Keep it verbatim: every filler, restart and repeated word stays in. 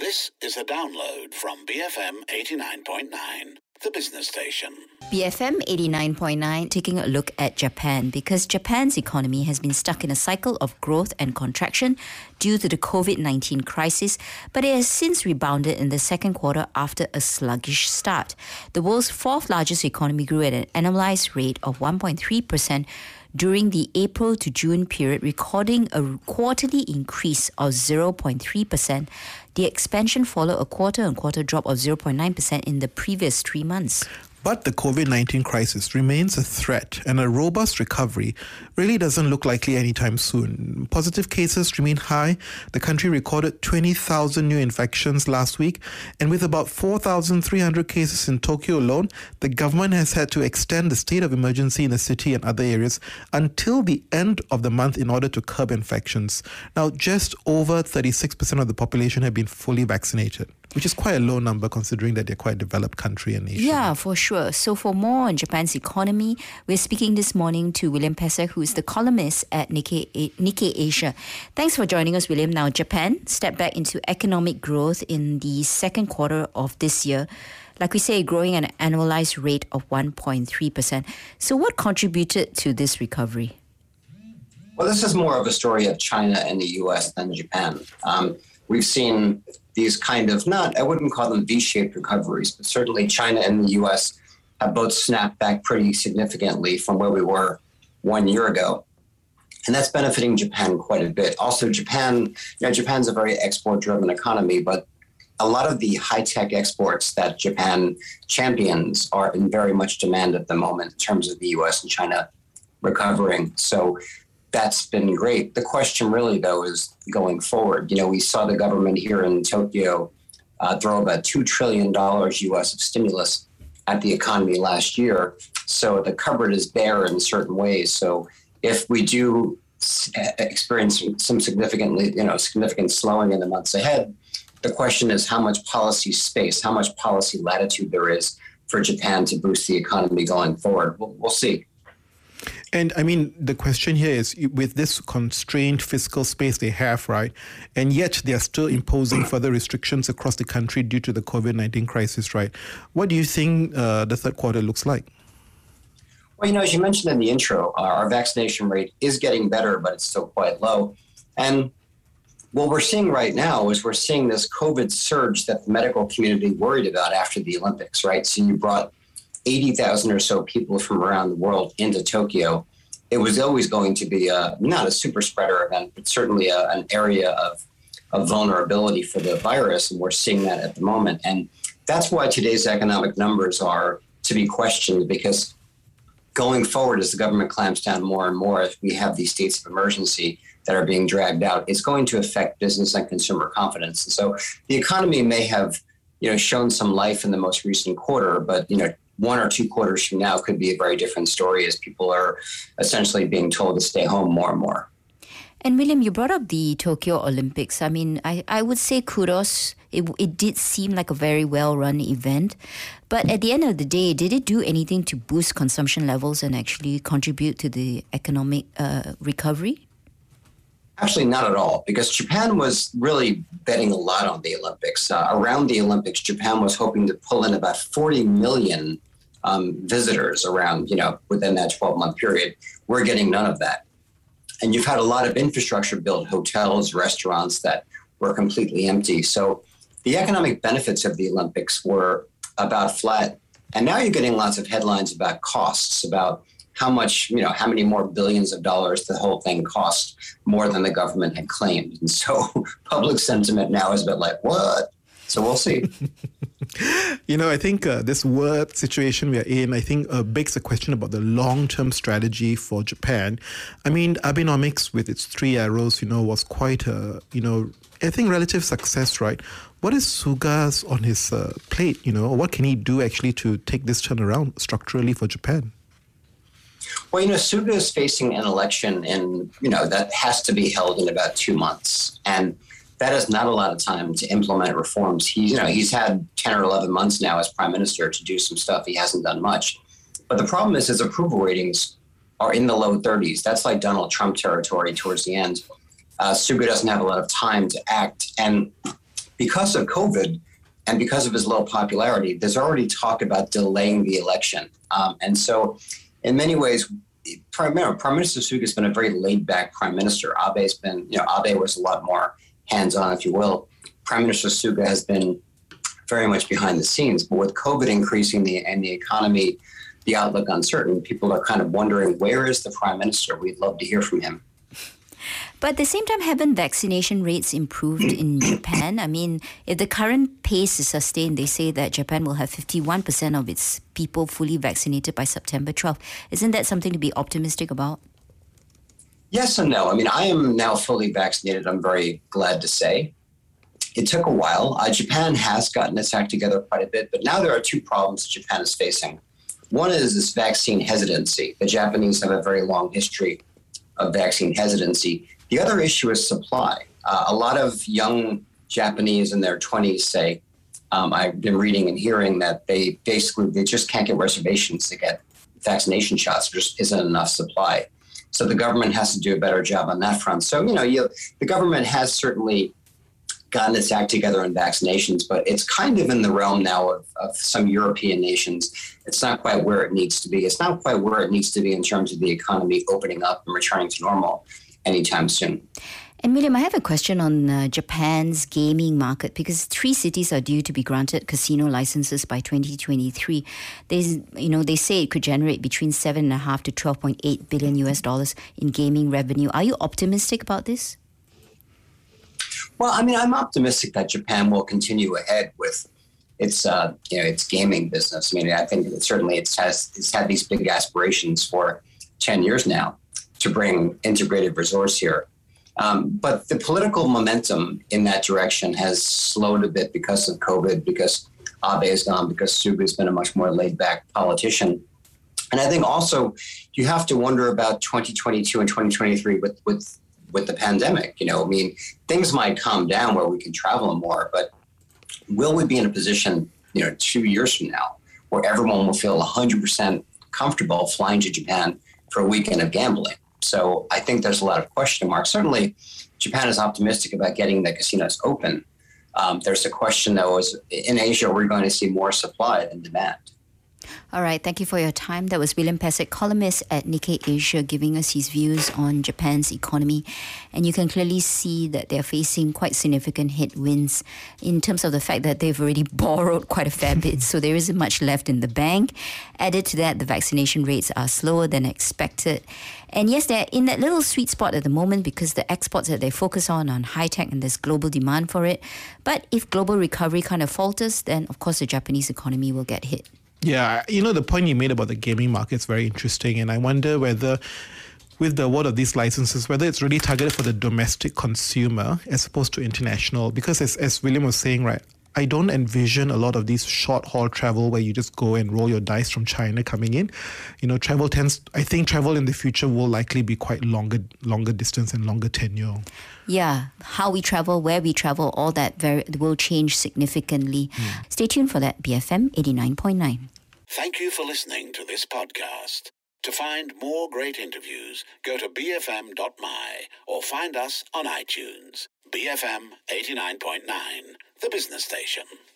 This is a download from B F M eighty-nine point nine, the business station. B F M eighty-nine point nine, taking a look at Japan, because Japan's economy has been stuck in a cycle of growth and contraction due to the covid nineteen crisis, but it has since rebounded in the second quarter after a sluggish start. The world's fourth largest economy grew at an annualized rate of one point three percent during the April to June period, recording a quarterly increase of zero point three percent. The expansion followed a quarter-on-quarter drop of zero point nine percent in the previous three months. But the covid nineteen crisis remains a threat, and a robust recovery really doesn't look likely anytime soon. Positive cases remain high. The country recorded twenty thousand new infections last week, and with about four thousand three hundred cases in Tokyo alone, the government has had to extend the state of emergency in the city and other areas until the end of the month in order to curb infections. Now, just over thirty-six percent of the population have been fully vaccinated, which is quite a low number considering that they're quite a developed country and nation. Yeah, for sure. So for more on Japan's economy, we're speaking this morning to William Pesek, who is the columnist at Nikkei, Nikkei Asia. Thanks for joining us, William. Now, Japan stepped back into economic growth in the second quarter of this year. Like we say, growing at an annualized rate of one point three percent. So what contributed to this recovery? Well, this is more of a story of China and the U S than Japan. Um, we've seen these kind of, not, I wouldn't call them V-shaped recoveries, but certainly China and the U S have both snapped back pretty significantly from where we were one year ago. And that's benefiting Japan quite a bit. Also, Japan, you know, Japan's a very export-driven economy, but a lot of the high-tech exports that Japan champions are in very much demand at the moment in terms of the U S and China recovering. So that's been great. The question really, though, is going forward. You know, we saw the government here in Tokyo uh, throw about two trillion dollars U S of stimulus at the economy last year. So the cupboard is bare in certain ways. So if we do experience some significantly, you know, significant slowing in the months ahead, the question is how much policy space, how much policy latitude there is for Japan to boost the economy going forward. We'll, we'll see. And I mean, the question here is, with this constrained fiscal space they have, right, and yet they are still imposing further restrictions across the country due to the covid nineteen crisis, right? What do you think uh, the third quarter looks like? Well, you know, as you mentioned in the intro, uh, our vaccination rate is getting better, but it's still quite low. And what we're seeing right now is we're seeing this COVID surge that the medical community worried about after the Olympics, right? So you brought eighty thousand or so people from around the world into Tokyo. It was always going to be a, not a super spreader event, but certainly a, an area of, of vulnerability for the virus. And we're seeing that at the moment. And that's why today's economic numbers are to be questioned, because going forward, as the government clamps down more and more, if we have these states of emergency that are being dragged out, it's going to affect business and consumer confidence. And so the economy may have, you know, shown some life in the most recent quarter, but, you know, one or two quarters from now could be a very different story as people are essentially being told to stay home more and more. And William, you brought up the Tokyo Olympics. I mean, I, I would say kudos. It, it did seem like a very well-run event. But at the end of the day, did it do anything to boost consumption levels and actually contribute to the economic uh, recovery? Actually, not at all, because Japan was really betting a lot on the Olympics. Uh, around the Olympics, Japan was hoping to pull in about forty million um, visitors around, you know, within that twelve-month period. We're getting none of that. And you've had a lot of infrastructure built, hotels, restaurants that were completely empty. So the economic benefits of the Olympics were about flat. And now you're getting lots of headlines about costs, about how much, you know, how many more billions of dollars the whole thing cost, more than the government had claimed. And so public sentiment now is a bit like, what? So we'll see. You know, I think uh, this word situation we are in, I think uh, begs a question about the long-term strategy for Japan. I mean, Abenomics with its three arrows, you know, was quite a, you know, I think relative success, right? What is Suga's on his uh, plate, you know? What can he do actually to take this turnaround structurally for Japan? Well, you know, Suga is facing an election in, you know, that has to be held in about two months. And that is not a lot of time to implement reforms. He's, you know, he's had ten or eleven months now as prime minister to do some stuff. He hasn't done much. But the problem is his approval ratings are in the low thirties. That's like Donald Trump territory towards the end. Uh, Suga doesn't have a lot of time to act. And because of COVID and because of his low popularity, there's already talk about delaying the election. Um, and so in many ways, Prime, Prime Minister Suga has been a very laid-back prime minister. Abe's been, you know, Abe was a lot more hands-on, if you will. Prime Minister Suga has been very much behind the scenes. But with COVID increasing the, and the economy, the outlook uncertain, people are kind of wondering, where is the prime minister? We'd love to hear from him. But at the same time, haven't vaccination rates improved in Japan? I mean, if the current pace is sustained, they say that Japan will have fifty-one percent of its people fully vaccinated by September twelfth. Isn't that something to be optimistic about? Yes and no. I mean, I am now fully vaccinated, I'm very glad to say. It took a while. Uh, Japan has gotten its act together quite a bit, but now there are two problems Japan is facing. One is this vaccine hesitancy. The Japanese have a very long history of vaccine hesitancy. The other issue is supply. Uh, a lot of young Japanese in their twenties say, um, I've been reading and hearing that they basically, they just can't get reservations to get vaccination shots. There just isn't enough supply. So the government has to do a better job on that front. So, you know, you, the government has certainly gotten its act together on vaccinations, but it's kind of in the realm now of, of some European nations. It's not quite where it needs to be. It's not quite where it needs to be in terms of the economy opening up and returning to normal anytime soon. And William, I have a question on uh, Japan's gaming market, because three cities are due to be granted casino licenses by twenty twenty-three. There's, you know, they say it could generate between seven and a half to twelve point eight billion U S dollars in gaming revenue. Are you optimistic about this? Well, I mean, I'm optimistic that Japan will continue ahead with its, uh, you know, its gaming business. I mean, I think that certainly it's has it's had these big aspirations for ten years now to bring integrated resorts here. Um, but the political momentum in that direction has slowed a bit because of COVID, because Abe is gone, because Suga has been a much more laid-back politician. And I think also you have to wonder about twenty twenty-two and twenty twenty-three with, with, with the pandemic. You know, I mean, things might calm down where we can travel more, but will we be in a position, you know, two years from now where everyone will feel one hundred percent comfortable flying to Japan for a weekend of gambling? So I think there's a lot of question marks. Certainly, Japan is optimistic about getting the casinos open. Um, there's a question, though, is in Asia, we're going to see more supply than demand. All right, thank you for your time. That was William Pesek, columnist at Nikkei Asia, giving us his views on Japan's economy. And you can clearly see that they're facing quite significant headwinds in terms of the fact that they've already borrowed quite a fair bit, so there isn't much left in the bank. Added to that, the vaccination rates are slower than expected. And yes, they're in that little sweet spot at the moment because the exports that they focus on on high-tech and there's global demand for it. But if global recovery kind of falters, then of course the Japanese economy will get hit. Yeah, you know, the point you made about the gaming market is very interesting, and I wonder whether with the award of these licenses, whether it's really targeted for the domestic consumer as opposed to international, because as, as William was saying, right, I don't envision a lot of these short-haul travel where you just go and roll your dice from China coming in. You know, travel tends, I think travel in the future will likely be quite longer longer distance and longer tenure. Yeah, how we travel, where we travel, all that very, will change significantly. Mm. Stay tuned for that, B F M eighty-nine point nine. Thank you for listening to this podcast. To find more great interviews, go to b f m dot m y or find us on iTunes. B F M eighty-nine point nine, the business station.